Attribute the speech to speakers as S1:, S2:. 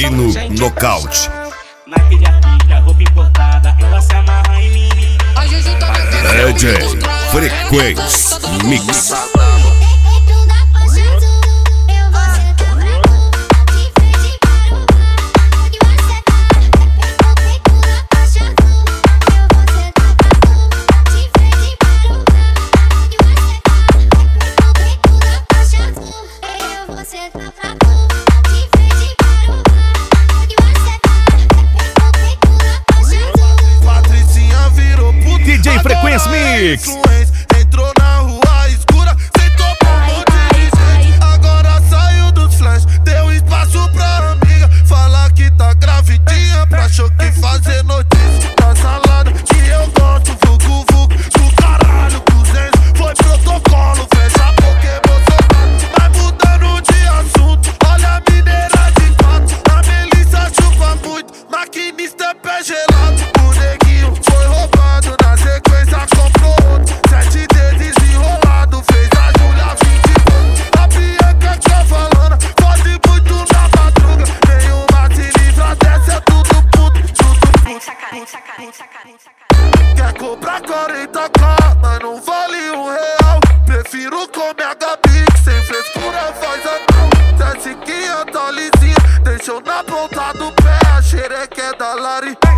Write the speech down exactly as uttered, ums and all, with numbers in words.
S1: Dino Nocaute.
S2: Na pilha pica, roupa importada, ela se amarra em mim.
S1: D J Frequência Mix. D J Frequência Mix.
S3: Entrou na rua escura, sentou pro dirigente. Agora saiu dos flash, deu espaço pra amiga. Fala que tá gravidinha, pra choque fazer notícia. Tá salada que eu gosto, vucu vucu. Do caralho, duzentos, foi protocolo. Fecha a boca, emocionado. Vai mudando de assunto, olha a mineira de quatro. A Melissa chupa muito, maquinista é pé gelado. O neguinho foi roubado, na sequência comprou outro. Sete dedos enrolado, fez a Júlia vinte e pouco. A Bianca que tá falando, pode muito na madruga. Nenhuma cilindra dessa, é tudo puto, tudo puto. Quer comprar quarenta k, mas não vale um real. Prefiro comer a Gabi, que sem frescura faz a tal. Desce que a tá lisinha, deixou na ponta do pé. A xereca é da Lari.